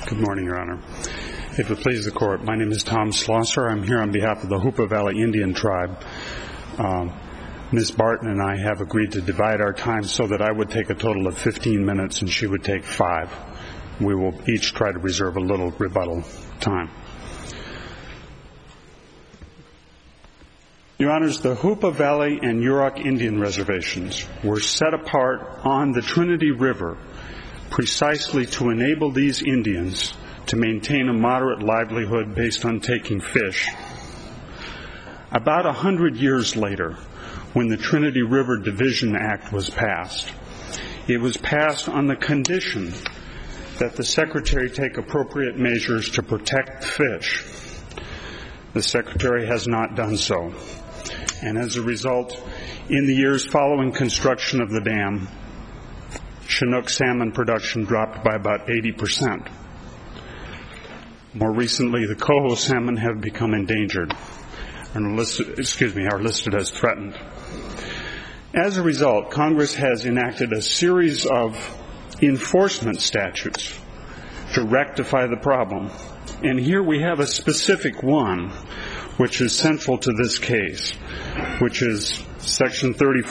Good morning, Your Honor. If it pleases the Court, my name is Tom Schlosser. I'm here on behalf of the Hoopa Valley Indian Tribe. Ms. Barton and I have agreed to divide our time so that I would take a total of 15 minutes and she would take 5. We will each try to reserve a little rebuttal time. Your Honors, the Hoopa Valley and Yurok Indian Reservations were set apart on the Trinity River precisely to enable these Indians to maintain a moderate livelihood based on taking fish. About 100 years later, when the Trinity River Division Act was passed, it was passed on the condition that the Secretary take appropriate measures to protect fish. The Secretary has not done so. And as a result, in the years following construction of the dam, Chinook salmon production dropped by about 80%. More recently, the coho salmon have become endangered and are listed as threatened. As a result, Congress has enacted a series of enforcement statutes to rectify the problem. And here we have a specific one which is central to this case, which is Section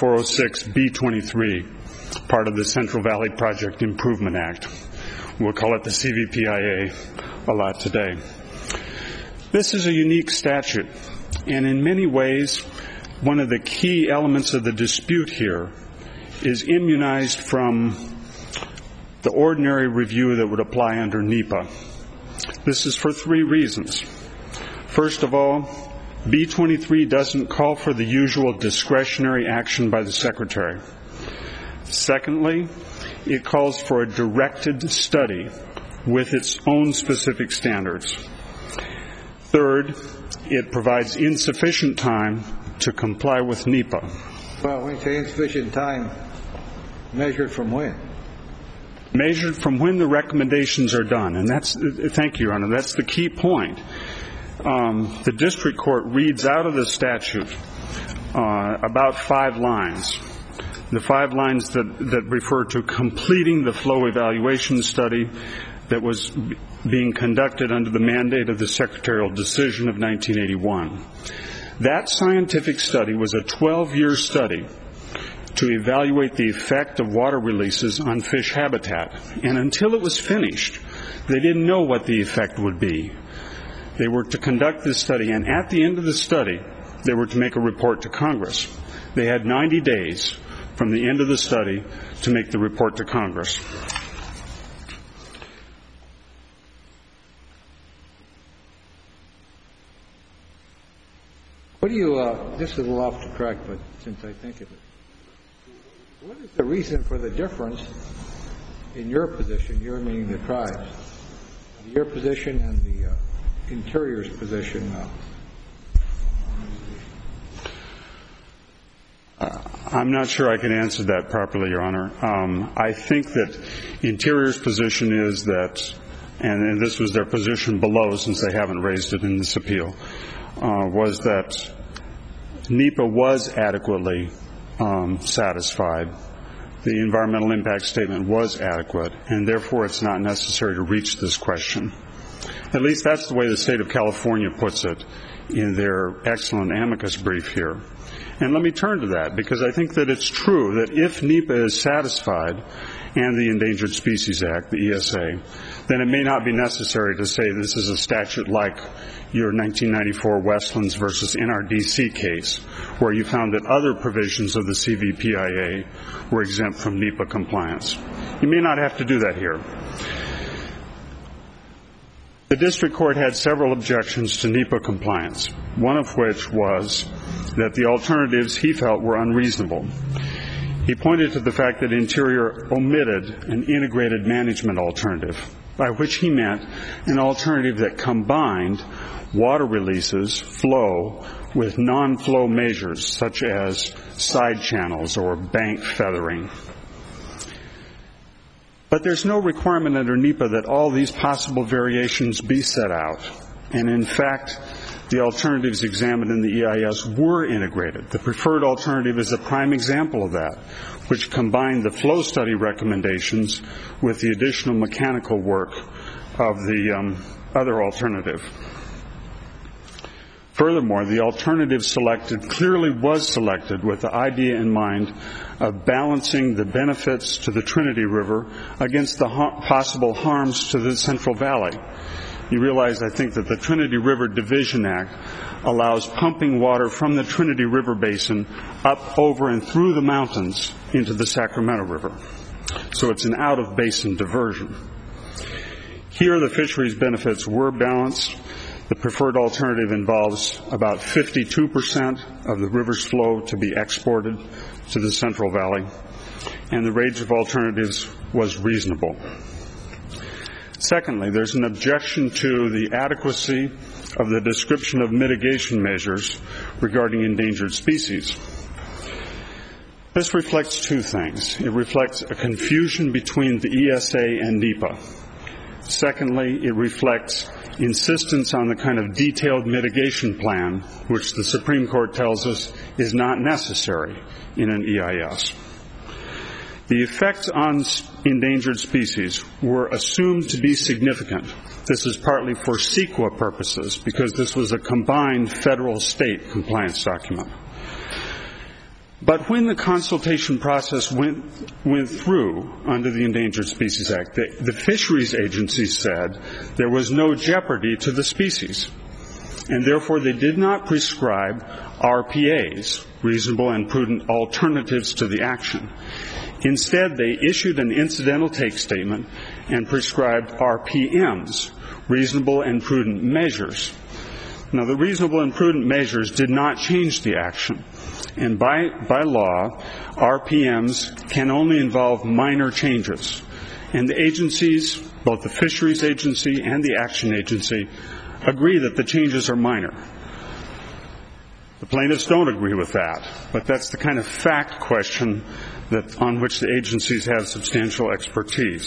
3406B23, part of the Central Valley Project Improvement Act. We'll call it the CVPIA a lot today. This is a unique statute, and in many ways, one of the key elements of the dispute here is immunized from the ordinary review that would apply under NEPA. This is for 3 reasons. First of all, B23 doesn't call for the usual discretionary action by the Secretary. Secondly, it calls for a directed study with its own specific standards. Third, it provides insufficient time to comply with NEPA. Well, when you say insufficient time, measured from when? Measured from when the recommendations are done. And thank you, Your Honor, that's the key point. The district court reads out of the statute about 5 lines. The 5 lines that refer to completing the flow evaluation study that was being conducted under the mandate of the secretarial decision of 1981. That scientific study was a 12-year study to evaluate the effect of water releases on fish habitat. And until it was finished, they didn't know what the effect would be. They were to conduct this study, and at the end of the study, they were to make a report to Congress. They had 90 days from the end of the study to make the report to Congress. What do you, this is a little off the track, but since I think of it, what is the reason for the difference in your position, your meaning the tribes, your position and the Interior's position now? I'm not sure I can answer that properly, Your Honor. I think that Interior's position is that, and this was their position below since they haven't raised it in this appeal, was that NEPA was adequately satisfied. The environmental impact statement was adequate, and therefore it's not necessary to reach this question. At least that's the way the state of California puts it in their excellent amicus brief here. And let me turn to that, because I think that it's true that if NEPA is satisfied and the Endangered Species Act, the ESA, then it may not be necessary to say this is a statute like your 1994 Westlands versus NRDC case, where you found that other provisions of the CVPIA were exempt from NEPA compliance. You may not have to do that here. The district court had several objections to NEPA compliance, one of which was that the alternatives he felt were unreasonable. He pointed to the fact that Interior omitted an integrated management alternative, by which he meant an alternative that combined water releases, flow, with non-flow measures such as side channels or bank feathering. But there's no requirement under NEPA that all these possible variations be set out. And in fact, the alternatives examined in the EIS were integrated. The preferred alternative is a prime example of that, which combined the flow study recommendations with the additional mechanical work of the other alternative. Furthermore, the alternative selected clearly was selected with the idea in mind of balancing the benefits to the Trinity River against the possible harms to the Central Valley. You realize, I think, that the Trinity River Division Act allows pumping water from the Trinity River Basin up, over, and through the mountains into the Sacramento River. So it's an out-of-basin diversion. Here, the fisheries benefits were balanced. The preferred alternative involves about 52% of the river's flow to be exported to the Central Valley, and the range of alternatives was reasonable. Secondly, there's an objection to the adequacy of the description of mitigation measures regarding endangered species. This reflects two things. It reflects a confusion between the ESA and NEPA. Secondly, it reflects insistence on the kind of detailed mitigation plan which the Supreme Court tells us is not necessary in an EIS. The effects on endangered species were assumed to be significant. This is partly for CEQA purposes, because this was a combined federal-state compliance document. But when the consultation process went through under the Endangered Species Act, the fisheries agency said there was no jeopardy to the species, and therefore they did not prescribe RPAs, reasonable and prudent alternatives to the action. Instead, they issued an incidental take statement and prescribed RPMs, reasonable and prudent measures. Now, the reasonable and prudent measures did not change the action. And by law, RPMs can only involve minor changes. And the agencies, both the fisheries agency and the action agency, agree that the changes are minor. The plaintiffs don't agree with that, but that's the kind of fact question on which the agencies have substantial expertise.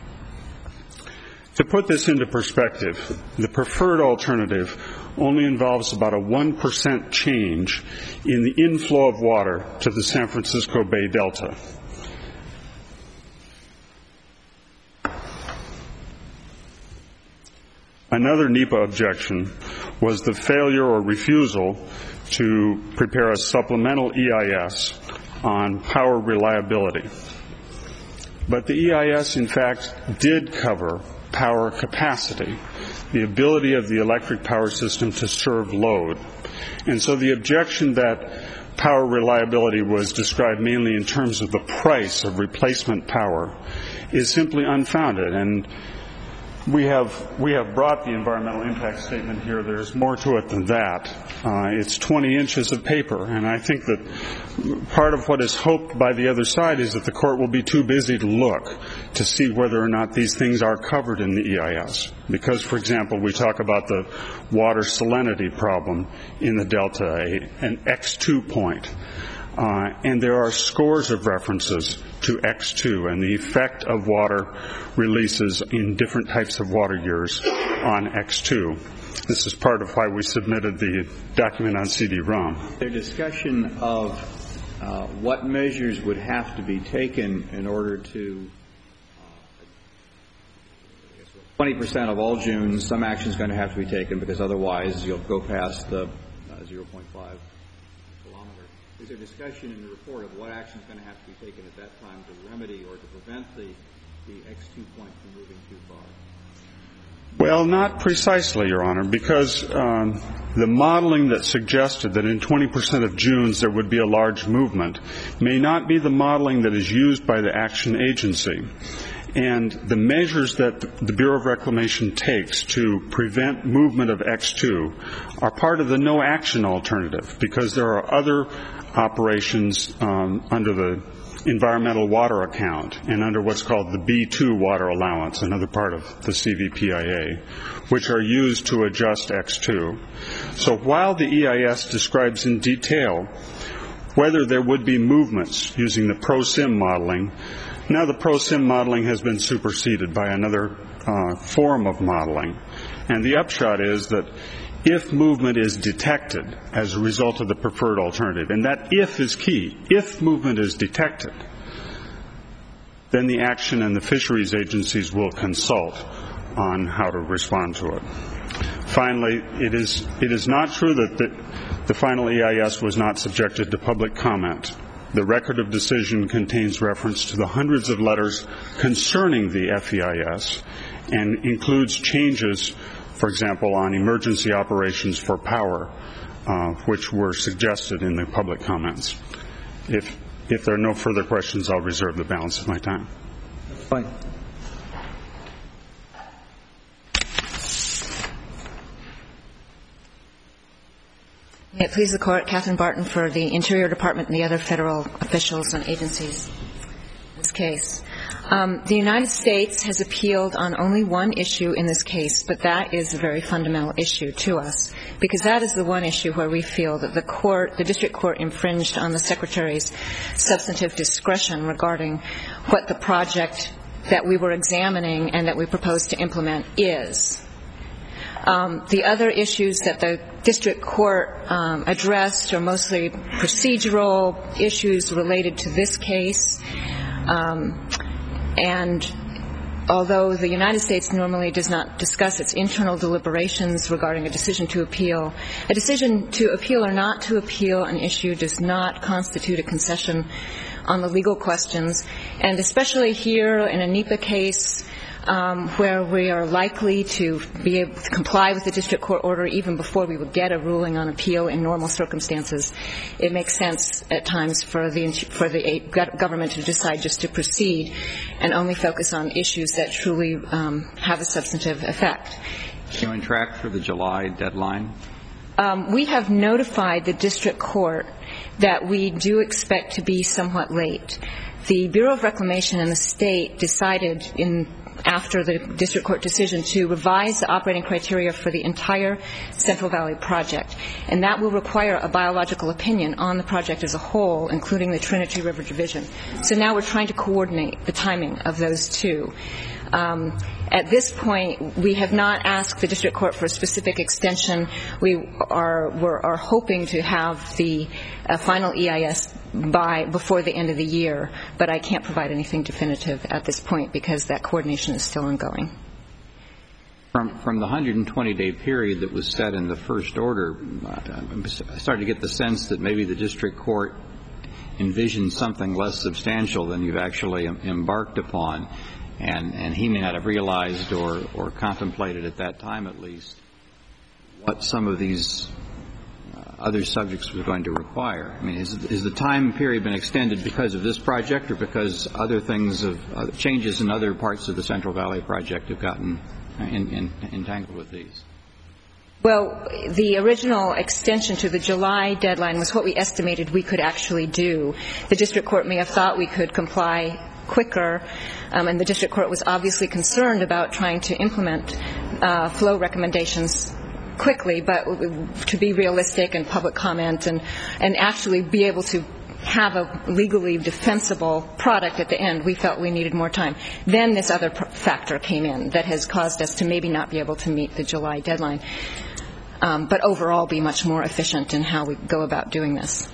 To put this into perspective, the preferred alternative only involves about a 1% change in the inflow of water to the San Francisco Bay Delta. Another NEPA objection was the failure or refusal to prepare a supplemental EIS on power reliability. But the EIS, in fact, did cover power capacity, the ability of the electric power system to serve load. And so the objection that power reliability was described mainly in terms of the price of replacement power is simply unfounded. And we have brought the environmental impact statement here. There's more to it than that. It's 20 inches of paper, and I think that part of what is hoped by the other side is that the court will be too busy to look to see whether or not these things are covered in the EIS. Because, for example, we talk about the water salinity problem in the Delta, an X2 point. And there are scores of references to X2 and the effect of water releases in different types of water years on X2. This is part of why we submitted the document on CD-ROM. There's discussion of what measures would have to be taken in order to 20% of all Junes, some action is going to have to be taken because otherwise you'll go past the 0.5 kilometer. Is there discussion in the report of what action is going to have to be taken at that time to remedy or to prevent the X2 point from moving too far? Well, not precisely, Your Honor, because the modeling that suggested that in 20% of Junes there would be a large movement may not be the modeling that is used by the action agency. And the measures that the Bureau of Reclamation takes to prevent movement of X2 are part of the no-action alternative because there are other operations under the environmental water account and under what's called the B2 water allowance, another part of the CVPIA, which are used to adjust X2. So while the EIS describes in detail whether there would be movements using the ProSim modeling, now the ProSim modeling has been superseded by another form of modeling. And the upshot is that if movement is detected as a result of the preferred alternative, and that if is key, if movement is detected, then the action and the fisheries agencies will consult on how to respond to it. Finally, it is not true that the final EIS was not subjected to public comment. The record of decision contains reference to the hundreds of letters concerning the FEIS and includes changes, for example, on emergency operations for power, which were suggested in the public comments. If there are no further questions, I'll reserve the balance of my time. Fine. May it please the Court, Catherine Barton for the Interior Department and the other federal officials and agencies in this case. The United States has appealed on only one issue in this case, but that is a very fundamental issue to us, because that is the one issue where we feel that the district court infringed on the Secretary's substantive discretion regarding what the project that we were examining and that we proposed to implement is. The other issues that the district court addressed are mostly procedural issues related to this case. And although the United States normally does not discuss its internal deliberations regarding a decision to appeal or not to appeal an issue does not constitute a concession on the legal questions. And especially here in a NEPA case, where we are likely to be able to comply with the district court order even before we would get a ruling on appeal in normal circumstances, it makes sense at times for the government to decide just to proceed and only focus on issues that truly have a substantive effect. Are you on track for the July deadline? We have notified the district court that we do expect to be somewhat late. The Bureau of Reclamation and the state decided after the district court decision to revise the operating criteria for the entire Central Valley project, and that will require a biological opinion on the project as a whole, including the Trinity River Division. So now we're trying to coordinate the timing of those two. At this point, we have not asked the district court for a specific extension. We're hoping to have the final EIS before the end of the year, but I can't provide anything definitive at this point because that coordination is still ongoing. From the 120-day period that was set in the first order, I started to get the sense that maybe the district court envisioned something less substantial than you've actually embarked upon. And he may not have realized or contemplated at that time, at least, what some of these other subjects were going to require. I mean, is the time period been extended because of this project or because other things changes in other parts of the Central Valley project have gotten entangled with these? Well, the original extension to the July deadline was what we estimated we could actually do. The district court may have thought we could comply quicker, and the district court was obviously concerned about trying to implement flow recommendations quickly, but to be realistic and public comment and actually be able to have a legally defensible product at the end, we felt we needed more time. Then this other factor came in that has caused us to maybe not be able to meet the July deadline, but overall be much more efficient in how we go about doing this.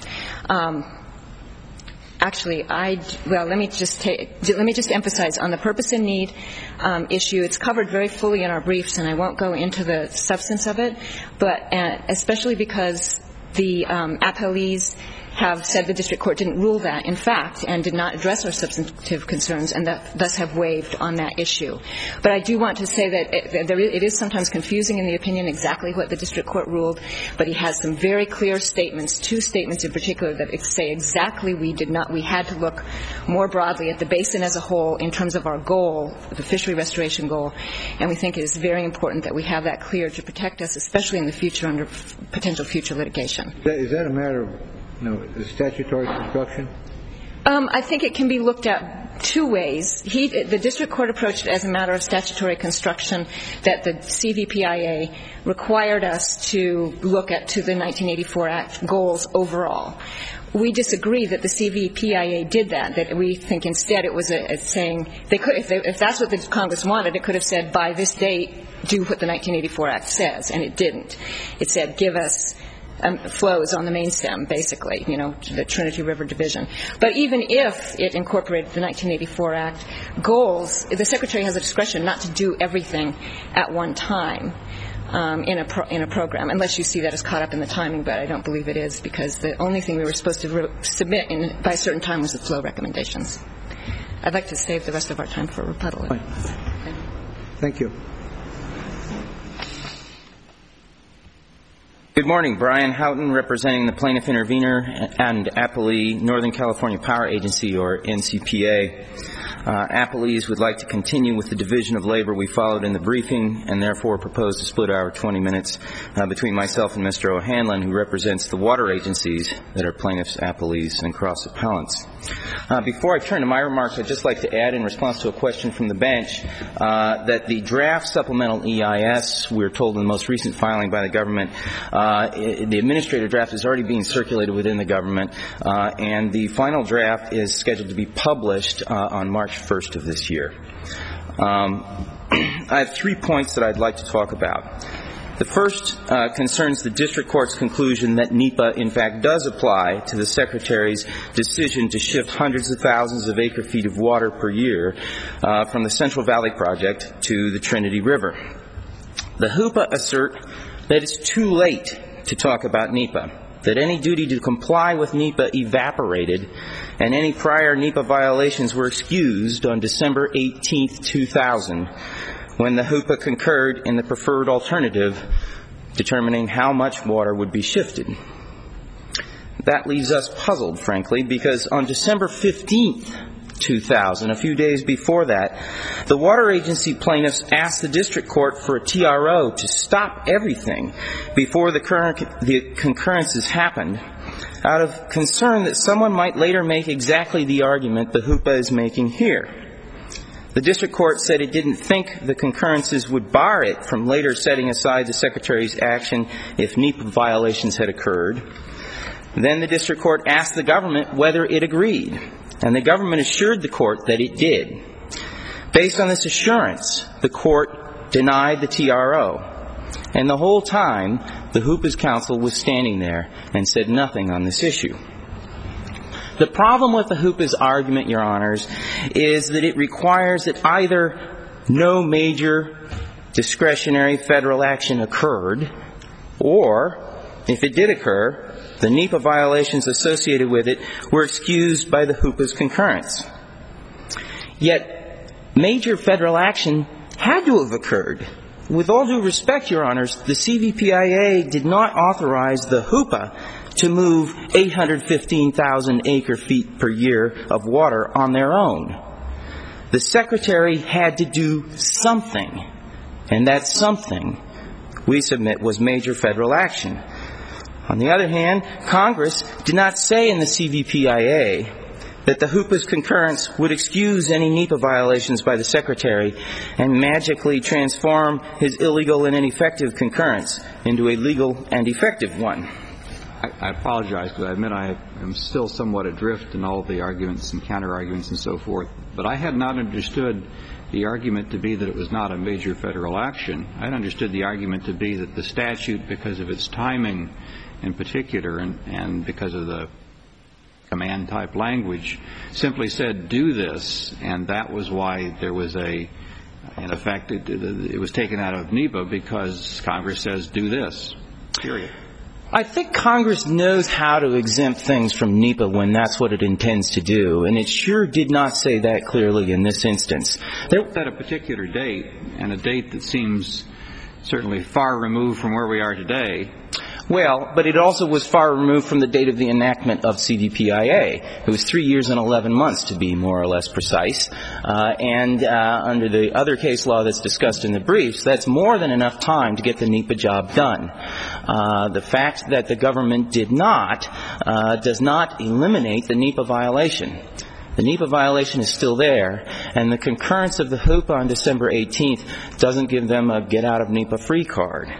Actually, let me just emphasize on the purpose and need issue. It's covered very fully in our briefs, and I won't go into the substance of it, but especially because the appellees have said the district court didn't rule that, in fact, and did not address our substantive concerns, and thus have waived on that issue. But I do want to say that it is sometimes confusing in the opinion exactly what the district court ruled, but he has some very clear statements, two statements in particular, that say exactly we had to look more broadly at the basin as a whole in terms of our goal, the fishery restoration goal, and we think it is very important that we have that clear to protect us, especially in the future under potential future litigation. Is that a matter of statutory construction? I think it can be looked at two ways. The district court approached it as a matter of statutory construction, that the CVPIA required us to look at to the 1984 Act goals overall. We disagree that the CVPIA did that we think instead it was saying they could, if that's what the Congress wanted, it could have said by this date do what the 1984 Act says, and it didn't. It said give us flows on the main stem, basically, the Trinity River Division. But even if it incorporated the 1984 Act goals, the Secretary has a discretion not to do everything at one time in a program, unless you see that as caught up in the timing, but I don't believe it is, because the only thing we were supposed to submit by a certain time was the flow recommendations. I'd like to save the rest of our time for rebuttal. Thank you. Good morning. Brian Houghton, representing the Plaintiff Intervenor and Applee Northern California Power Agency, or NCPA. Applees would like to continue with the division of labor we followed in the briefing, and therefore propose to split our 20 minutes between myself and Mr. O'Hanlon, who represents the water agencies that are plaintiffs, appellees, and cross-appellants. Before I turn to my remarks, I'd just like to add, in response to a question from the bench, that the draft supplemental EIS, we're told in the most recent filing by the government, the administrative draft is already being circulated within the government, and the final draft is scheduled to be published on March 1st of this year. I have 3 points that I'd like to talk about. The first concerns the district court's conclusion that NEPA, in fact, does apply to the Secretary's decision to shift hundreds of thousands of acre-feet of water per year from the Central Valley Project to the Trinity River. The HOOPA assert that it's too late to talk about NEPA, that any duty to comply with NEPA evaporated, and any prior NEPA violations were excused on December 18, 2000, when the HOOPA concurred in the preferred alternative, determining how much water would be shifted. That leaves us puzzled, frankly, because on December 15, 2000, a few days before that, the water agency plaintiffs asked the district court for a TRO to stop everything before the concurrences happened, out of concern that someone might later make exactly the argument the HOOPA is making here. The district court said it didn't think the concurrences would bar it from later setting aside the Secretary's action if NEPA violations had occurred. Then the district court asked the government whether it agreed, and the government assured the court that it did. Based on this assurance, the court denied the TRO, and the whole time the HOOPA's counsel was standing there and said nothing on this issue. The problem with the HOOPA's argument, Your Honors, is that it requires that either no major discretionary federal action occurred, or, if it did occur, the NEPA violations associated with it were excused by the HOOPA's concurrence. Yet, major federal action had to have occurred. With all due respect, Your Honors, the CVPIA did not authorize the HOOPA to move 815,000 acre-feet per year of water on their own. The Secretary had to do something, and that something, we submit, was major federal action. On the other hand, Congress did not say in the CVPIA that the HOOPA's concurrence would excuse any NEPA violations by the Secretary and magically transform his illegal and ineffective concurrence into a legal and effective one. I apologize, because I admit I am still somewhat adrift in all of the arguments and counter-arguments and so forth, but I had not understood the argument to be that it was not a major federal action. I had understood the argument to be that the statute, because of its timing in particular and because of the command-type language, simply said, do this, and that was why there was in effect, it was taken out of NEPA because Congress says, do this, period. I think Congress knows how to exempt things from NEPA when that's what it intends to do, and it sure did not say that clearly in this instance. It set a particular date, and a date that seems certainly far removed from where we are today. Well, but it also was far removed from the date of the enactment of CVPIA. It was 3 years and 11 months, to be more or less precise. And under the other case law that's discussed in the briefs, that's more than enough time to get the NEPA job done. The fact that the government did not does not eliminate the NEPA violation. The NEPA violation is still there, and the concurrence of the HOOPA on December 18th doesn't give them a get-out-of-NEPA free card.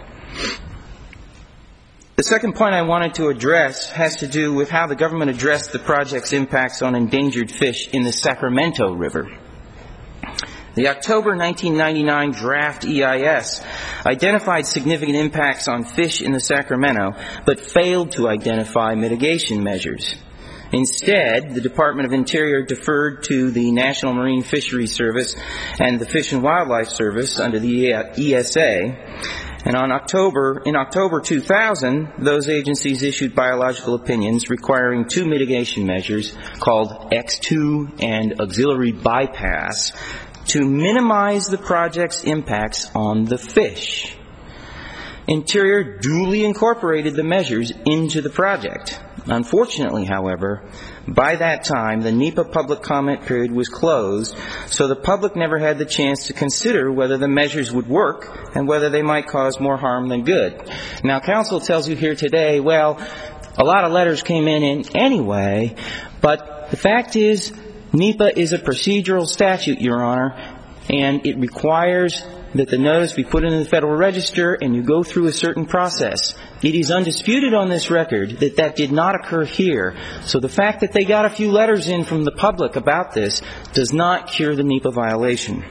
The second point I wanted to address has to do with how the government addressed the project's impacts on endangered fish in the Sacramento River. The October 1999 draft EIS identified significant impacts on fish in the Sacramento, but failed to identify mitigation measures. Instead, the Department of Interior deferred to the National Marine Fisheries Service and the Fish and Wildlife Service under the ESA. And in October 2000, those agencies issued biological opinions requiring two mitigation measures called X2 and auxiliary bypass to minimize the project's impacts on the fish. Interior duly incorporated the measures into the project. Unfortunately, however, by that time, the NEPA public comment period was closed, so the public never had the chance to consider whether the measures would work and whether they might cause more harm than good. Now, counsel tells you here today, well, a lot of letters came in anyway, but the fact is, NEPA is a procedural statute, Your Honor, and it requires that the notice be put in the Federal Register and you go through a certain process. It is undisputed on this record that that did not occur here. So the fact that they got a few letters in from the public about this does not cure the NEPA violation.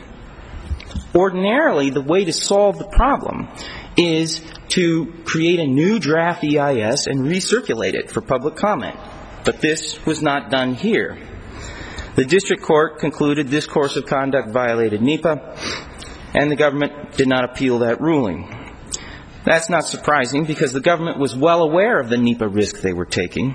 Ordinarily, the way to solve the problem is to create a new draft EIS and recirculate it for public comment. But this was not done here. The district court concluded this course of conduct violated NEPA, and the government did not appeal that ruling. That's not surprising because the government was well aware of the NEPA risk they were taking.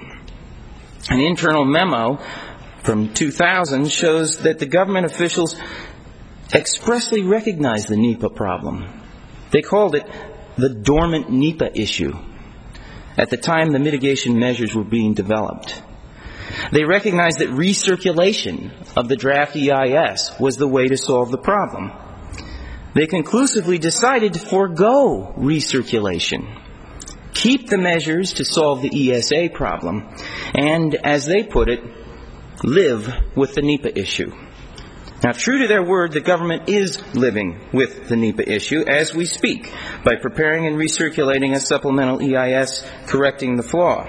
An internal memo from 2000 shows that the government officials expressly recognized the NEPA problem. They called it the dormant NEPA issue at the time the mitigation measures were being developed. They recognized that recirculation of the draft EIS was the way to solve the problem. They conclusively decided to forego recirculation, keep the measures to solve the ESA problem, and, as they put it, live with the NEPA issue. Now, true to their word, the government is living with the NEPA issue as we speak by preparing and recirculating a supplemental EIS correcting the flaw.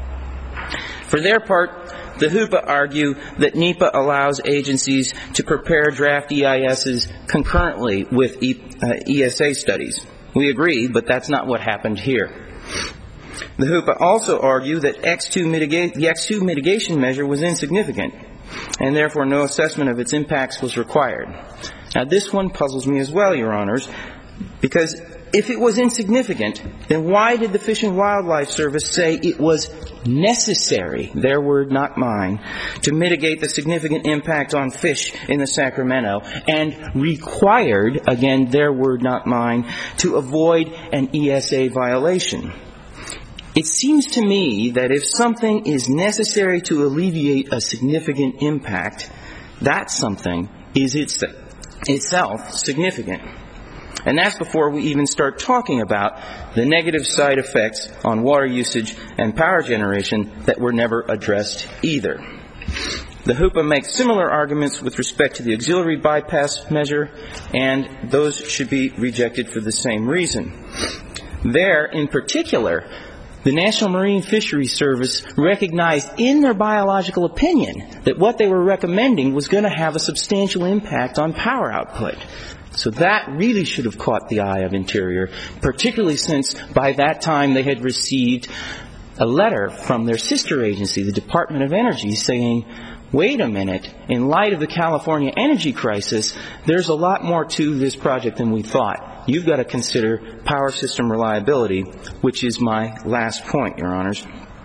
For their part, the HOOPA argue that NEPA allows agencies to prepare draft EISs concurrently with ESA studies. We agree, but that's not what happened here. The HOOPA also argue that the X2 mitigation measure was insignificant, and therefore no assessment of its impacts was required. Now, this one puzzles me as well, Your Honors, because if it was insignificant, then why did the Fish and Wildlife Service say it was necessary, their word not mine, to mitigate the significant impact on fish in the Sacramento, and required, again, their word not mine, to avoid an ESA violation? It seems to me that if something is necessary to alleviate a significant impact, that something is itself significant. And that's before we even start talking about the negative side effects on water usage and power generation that were never addressed either. The HOOPA makes similar arguments with respect to the auxiliary bypass measure, and those should be rejected for the same reason. There, in particular, the National Marine Fisheries Service recognized in their biological opinion that what they were recommending was going to have a substantial impact on power output. So that really should have caught the eye of Interior, particularly since by that time they had received a letter from their sister agency, the Department of Energy, saying, wait a minute, in light of the California energy crisis, there's a lot more to this project than we thought. You've got to consider power system reliability, which is my last point, Your Honors.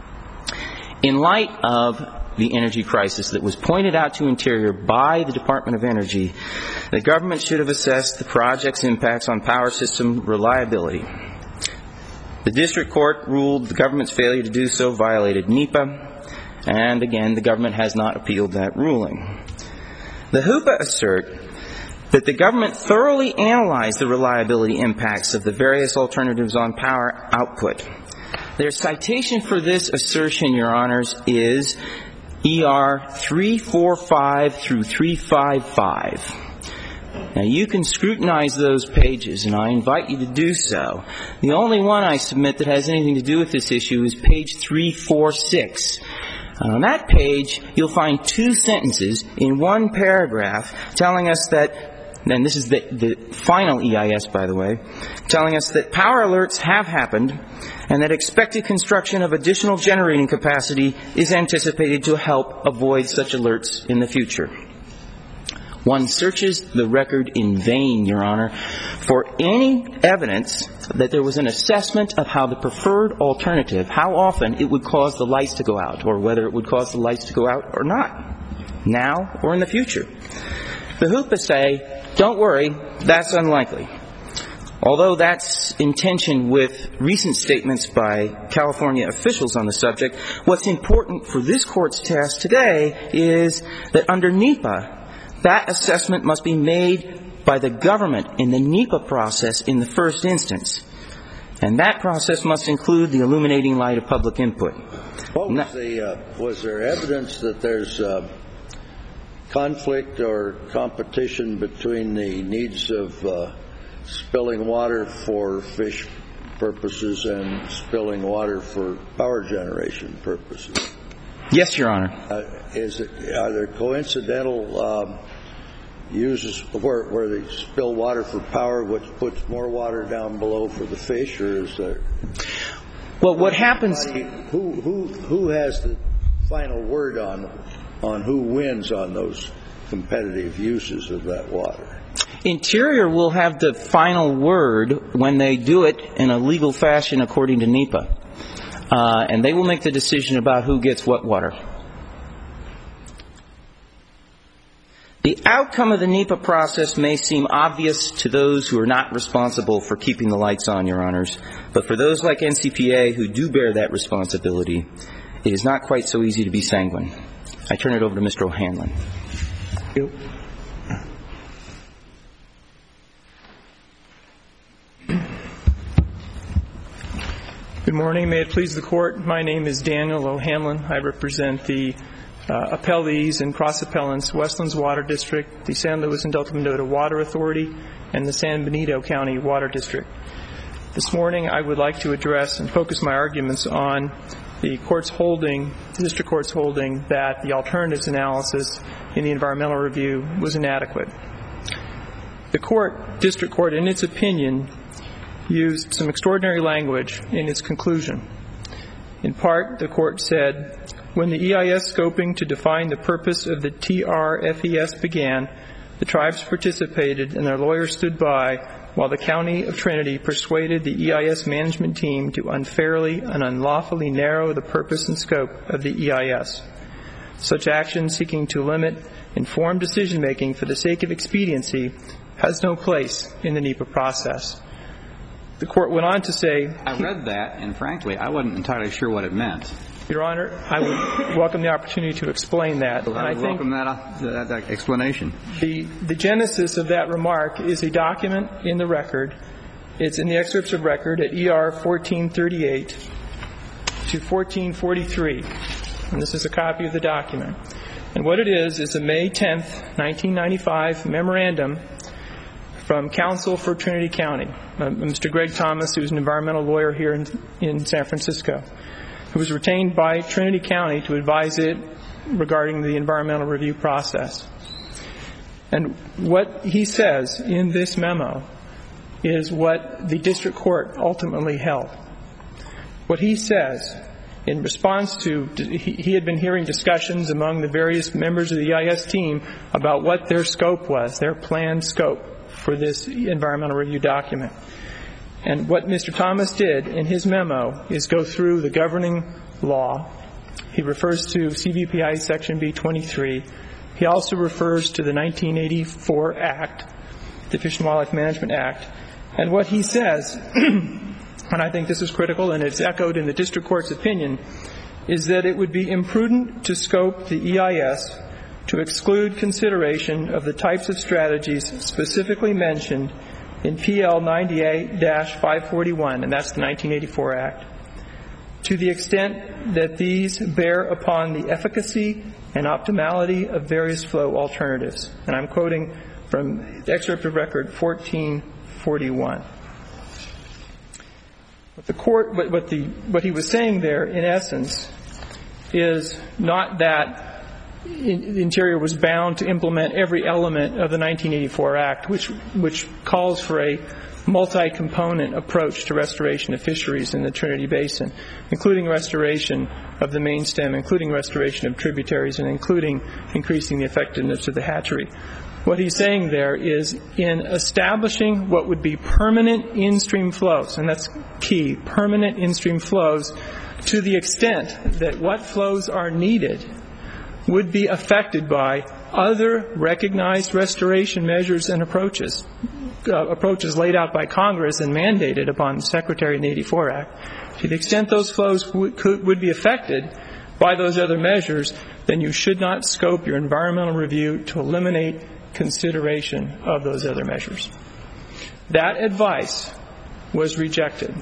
In light of the energy crisis that was pointed out to Interior by the Department of Energy, the government should have assessed the project's impacts on power system reliability. The district court ruled the government's failure to do so violated NEPA, and again, the government has not appealed that ruling. The HOOPA assert that the government thoroughly analyzed the reliability impacts of the various alternatives on power output. Their citation for this assertion, Your Honors, is ER 345 through 355. Now, you can scrutinize those pages, and I invite you to do so. The only one I submit that has anything to do with this issue is page 346. On that page, you'll find two sentences in one paragraph telling us that and this is the final EIS, by the way, telling us that power alerts have happened and that expected construction of additional generating capacity is anticipated to help avoid such alerts in the future. One searches the record in vain, Your Honor, for any evidence that there was an assessment of how the preferred alternative, how often it would cause the lights to go out, or whether it would cause the lights to go out or not, now or in the future. The HOOPA say, don't worry, that's unlikely. Although that's in tension with recent statements by California officials on the subject, what's important for this Court's task today is that under NEPA, that assessment must be made by the government in the NEPA process in the first instance. And that process must include the illuminating light of public input. Was there evidence that there's conflict or competition between the needs of spilling water for fish purposes and spilling water for power generation purposes? Yes, Your Honor. Are there coincidental uses where they spill water for power, which puts more water down below for the fish, or is there? Well, what happens? Who has the final word on who wins on those competitive uses of that water? Interior will have the final word when they do it in a legal fashion according to NEPA. And they will make the decision about who gets what water. The outcome of the NEPA process may seem obvious to those who are not responsible for keeping the lights on, Your Honors. But for those like NCPA who do bear that responsibility, it is not quite so easy to be sanguine. I turn it over to Mr. O'Hanlon. Thank you. Good morning. May it please the Court. My name is Daniel O'Hanlon. I represent the appellees and cross-appellants, Westlands Water District, the San Luis and Delta Mendota Water Authority, and the San Benito County Water District. This morning I would like to address and focus my arguments on the district court's holding that the alternatives analysis in the environmental review was inadequate. The district court, in its opinion, used some extraordinary language in its conclusion. In part, the court said, when the EIS scoping to define the purpose of the TRFES began, the tribes participated and their lawyers stood by while the County of Trinity persuaded the EIS management team to unfairly and unlawfully narrow the purpose and scope of the EIS. Such action seeking to limit informed decision-making for the sake of expediency has no place in the NEPA process. The court went on to say... I read that, and frankly, I wasn't entirely sure what it meant. Your Honor, I would welcome the opportunity to explain that. I would welcome that explanation. The genesis of that remark is a document in the record. It's in the excerpts of record at ER 1438 to 1443. And this is a copy of the document. And what it is a May 10th, 1995 memorandum from Counsel for Trinity County, Mr. Greg Thomas, who's an environmental lawyer here in San Francisco, who was retained by Trinity County to advise it regarding the environmental review process. And what he says in this memo is what the district court ultimately held. What he says in response to, he had been hearing discussions among the various members of the EIS team about what their scope was, their planned scope for this environmental review document. And what Mr. Thomas did in his memo is go through the governing law. He refers to CVPI Section B23. He also refers to the 1984 Act, the Fish and Wildlife Management Act. And what he says, and I think this is critical and it's echoed in the district court's opinion, is that it would be imprudent to scope the EIS to exclude consideration of the types of strategies specifically mentioned in PL 98-541, and that's the 1984 Act, to the extent that these bear upon the efficacy and optimality of various flow alternatives. And I'm quoting from the excerpt of record 1441. What he was saying there, in essence, is not that the Interior was bound to implement every element of the 1984 Act, which calls for a multi-component approach to restoration of fisheries in the Trinity Basin, including restoration of the main stem, including restoration of tributaries, and including increasing the effectiveness of the hatchery. What he's saying there is, in establishing what would be permanent in-stream flows, and that's key, permanent in-stream flows, to the extent that what flows are needed would be affected by other recognized restoration measures and approaches laid out by Congress and mandated upon the Secretary in the 84 Act. To the extent those flows would be affected by those other measures, then you should not scope your environmental review to eliminate consideration of those other measures. That advice was rejected.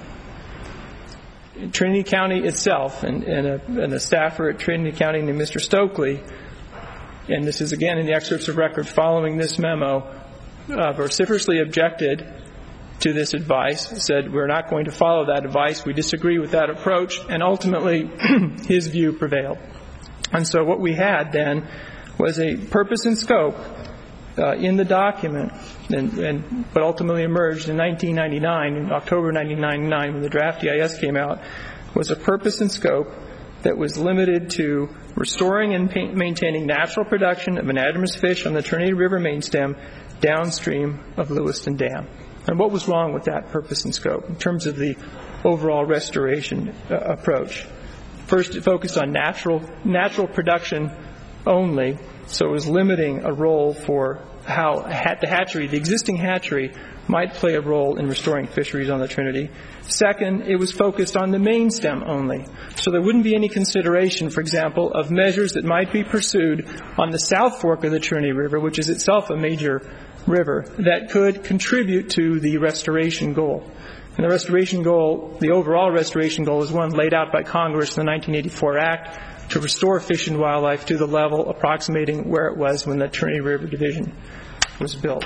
Trinity County itself and a staffer at Trinity County named Mr. Stokely, and this is again in the excerpts of record following this memo, vociferously objected to this advice, said we're not going to follow that advice, we disagree with that approach, and ultimately his view prevailed. And so what we had then was a purpose and scope in the document, and what ultimately emerged in 1999, in October 1999, when the draft EIS came out, was a purpose and scope that was limited to restoring and maintaining natural production of anadromous fish on the Trinity River main stem downstream of Lewiston Dam. And what was wrong with that purpose and scope in terms of the overall restoration approach? First, it focused on natural production only, so it was limiting a role for how the existing hatchery might play a role in restoring fisheries on the Trinity. Second, it was focused on the main stem only, so there wouldn't be any consideration, for example, of measures that might be pursued on the South Fork of the Trinity River, which is itself a major river, that could contribute to the restoration goal. And the restoration goal, the overall restoration goal, is one laid out by Congress in the 1984 Act to restore fish and wildlife to the level approximating where it was when the Trinity River Division was built.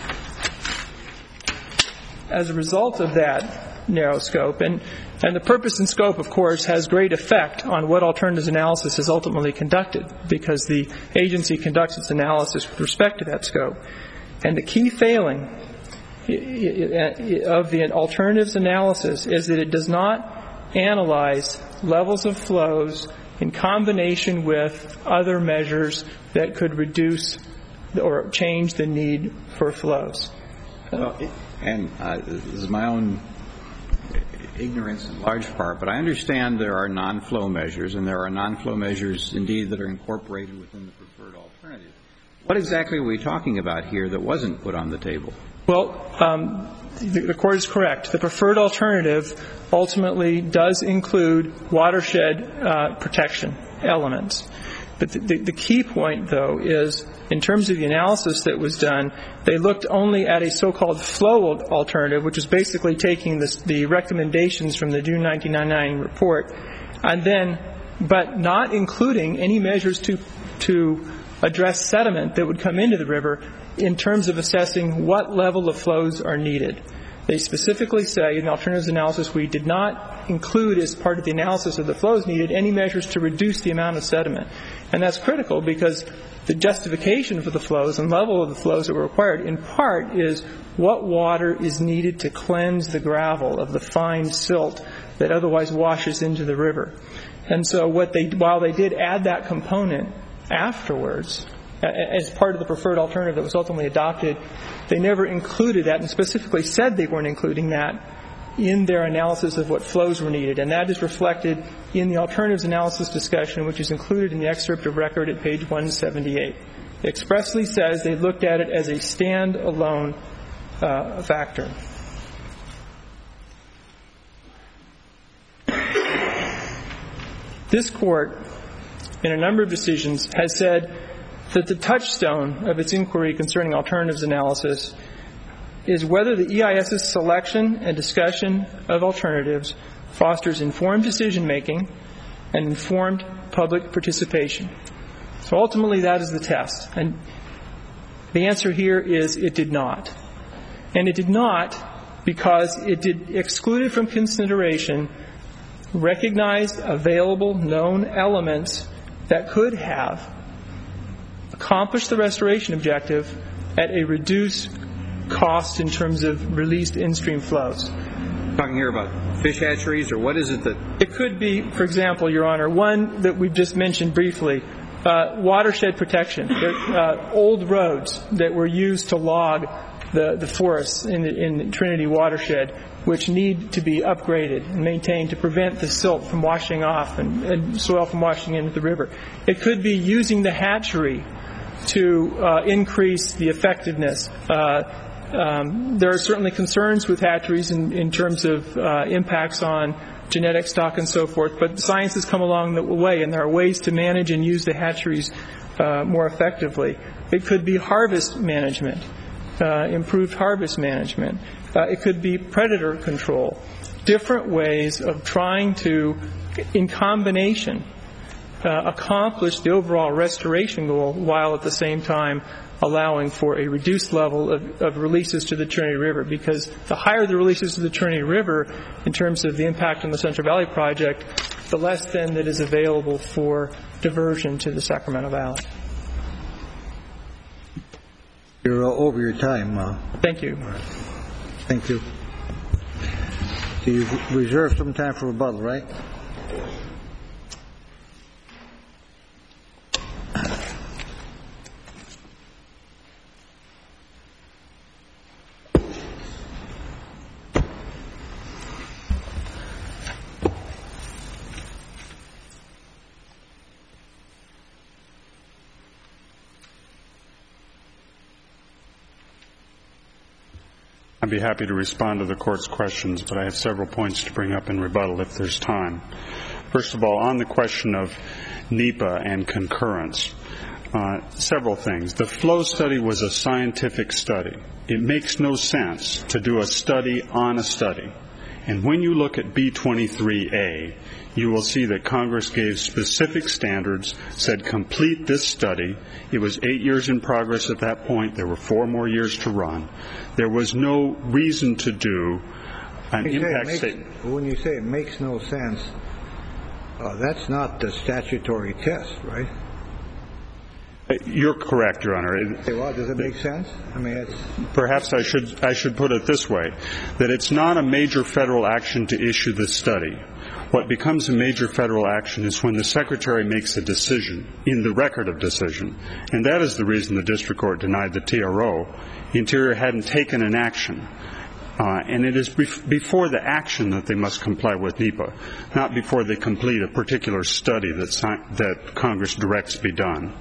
As a result of that narrow scope, and the purpose and scope, of course, has great effect on what alternatives analysis is ultimately conducted, because the agency conducts its analysis with respect to that scope. And the key failing of the alternatives analysis is that it does not analyze levels of flows in combination with other measures that could reduce or change the need for flows. This is my own ignorance in large part, but I understand there are non-flow measures, and there are non-flow measures indeed that are incorporated within the preferred alternative. What exactly are we talking about here that wasn't put on the table? Well, the Court is correct. The preferred alternative ultimately does include watershed protection elements. But the key point, though, is in terms of the analysis that was done, they looked only at a so-called flow alternative, which is basically taking the recommendations from the June 1999 report, and then, but not including any measures to address sediment that would come into the river in terms of assessing what level of flows are needed. They specifically say in the alternatives analysis we did not include as part of the analysis of the flows needed any measures to reduce the amount of sediment. And that's critical because the justification for the flows and level of the flows that were required in part is what water is needed to cleanse the gravel of the fine silt that otherwise washes into the river. And so while they did add that component afterwards, as part of the preferred alternative that was ultimately adopted, they never included that and specifically said they weren't including that in their analysis of what flows were needed. And that is reflected in the alternatives analysis discussion, which is included in the excerpt of record at page 178. It expressly says they looked at it as a stand-alone factor. This Court, in a number of decisions, has said that the touchstone of its inquiry concerning alternatives analysis is whether the EIS's selection and discussion of alternatives fosters informed decision-making and informed public participation. So ultimately that is the test. And the answer here is it did not. And it did not because it excluded from consideration recognized, available, known elements that could have accomplish the restoration objective at a reduced cost in terms of released in-stream flows. Talking here about fish hatcheries, or what is it that... It could be, for example, Your Honor, one that we've just mentioned briefly, watershed protection. Old roads that were used to log the forests in the Trinity watershed, which need to be upgraded and maintained to prevent the silt from washing off and soil from washing into the river. It could be using the hatchery to increase the effectiveness. There are certainly concerns with hatcheries in terms of impacts on genetic stock and so forth, but science has come along the way, and there are ways to manage and use the hatcheries more effectively. It could be harvest management, improved harvest management. It could be predator control, different ways of trying to, in combination, accomplish the overall restoration goal while at the same time allowing for a reduced level of releases to the Trinity River, because the higher the releases to the Trinity River in terms of the impact on the Central Valley Project, the less then that is available for diversion to the Sacramento Valley. You're over your time. Thank you. Thank you. So you've reserved some time for rebuttal, right? I'd be happy to respond to the Court's questions, but I have several points to bring up in rebuttal if there's time. First of all, on the question of NEPA and concurrence, several things. The flow study was a scientific study. It makes no sense to do a study on a study. And when you look at B23A, you will see that Congress gave specific standards, said complete this study. It was 8 years in progress at that point. There were 4 more years to run. There was no reason to do an impact statement. When you say it makes no sense, that's not the statutory test, right? You're correct, Your Honor. Well, does it make sense? I mean, perhaps I should put it this way, that it's not a major federal action to issue this study. What becomes a major federal action is when the Secretary makes a decision in the record of decision, and that is the reason the District Court denied the TRO. Interior hadn't taken an action, and it is before the action that they must comply with NEPA, not before they complete a particular study that Congress directs be done.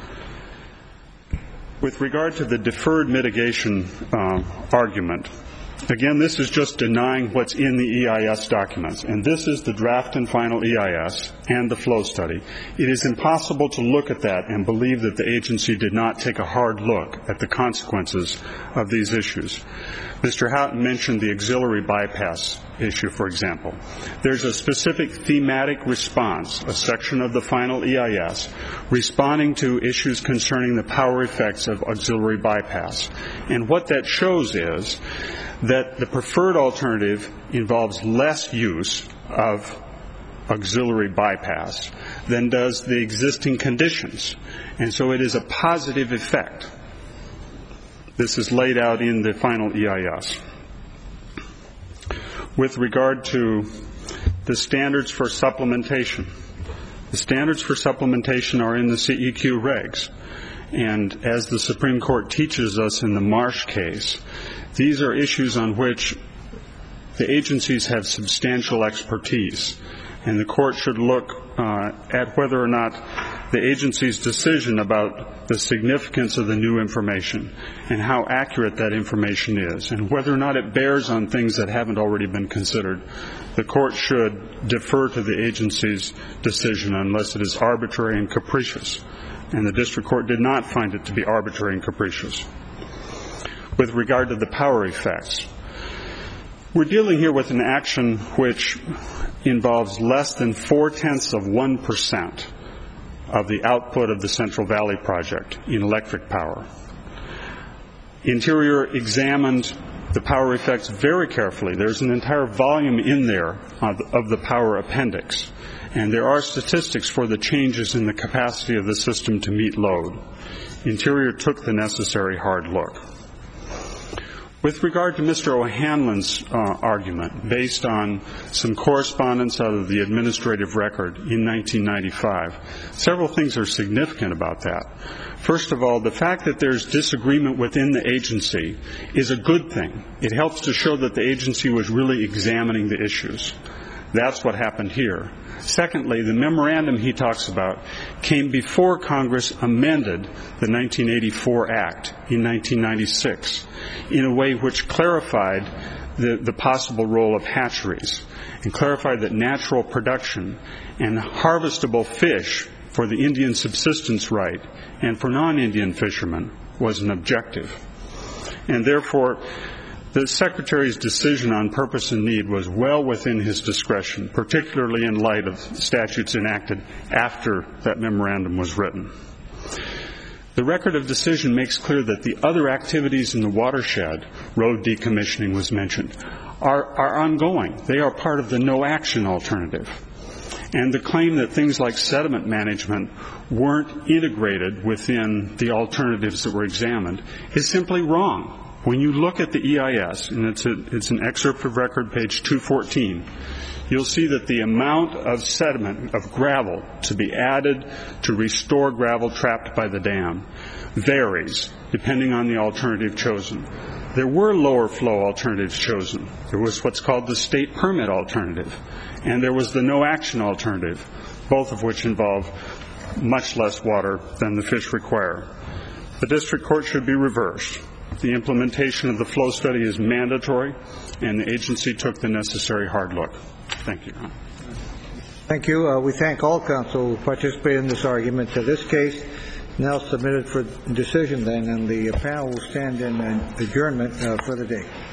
With regard to the deferred mitigation argument, again, this is just denying what's in the EIS documents, and this is the draft and final EIS and the flow study. It is impossible to look at that and believe that the agency did not take a hard look at the consequences of these issues. Mr. Houghton mentioned the auxiliary bypass issue, for example. There's a specific thematic response, a section of the final EIS, responding to issues concerning the power effects of auxiliary bypass. And what that shows is that the preferred alternative involves less use of auxiliary bypass than does the existing conditions. And so it is a positive effect. This is laid out in the final EIS. With regard to the standards for supplementation, the standards for supplementation are in the CEQ regs. And as the Supreme Court teaches us in the Marsh case, these are issues on which the agencies have substantial expertise. And the court should look at whether or not the agency's decision about the significance of the new information and how accurate that information is, and whether or not it bears on things that haven't already been considered. The court should defer to the agency's decision unless it is arbitrary and capricious. And the district court did not find it to be arbitrary and capricious. With regard to the power effects, we're dealing here with an action which involves less than 0.4% of the output of the Central Valley Project in electric power. Interior examined the power effects very carefully. There's an entire volume in there of the power appendix. And there are statistics for the changes in the capacity of the system to meet load. Interior took the necessary hard look. With regard to Mr. O'Hanlon's argument, based on some correspondence out of the administrative record in 1995, several things are significant about that. First of all, the fact that there's disagreement within the agency is a good thing. It helps to show that the agency was really examining the issues. That's what happened here. Secondly, the memorandum he talks about came before Congress amended the 1984 Act in 1996 in a way which clarified the possible role of hatcheries and clarified that natural production and harvestable fish for the Indian subsistence right and for non-Indian fishermen was an objective. And therefore, the Secretary's decision on purpose and need was well within his discretion, particularly in light of statutes enacted after that memorandum was written. The record of decision makes clear that the other activities in the watershed, road decommissioning was mentioned, are ongoing. They are part of the no-action alternative. And the claim that things like sediment management weren't integrated within the alternatives that were examined is simply wrong. When you look at the EIS, and it's an excerpt of record, page 214, you'll see that the amount of sediment, of gravel, to be added to restore gravel trapped by the dam varies depending on the alternative chosen. There were lower flow alternatives chosen. There was what's called the state permit alternative, and there was the no-action alternative, both of which involve much less water than the fish require. The district court should be reversed. The implementation of the flow study is mandatory, and the agency took the necessary hard look. Thank you. Thank you. We thank all counsel who participated in this argument. This case now submitted for decision then, and the panel will stand in adjournment for the day.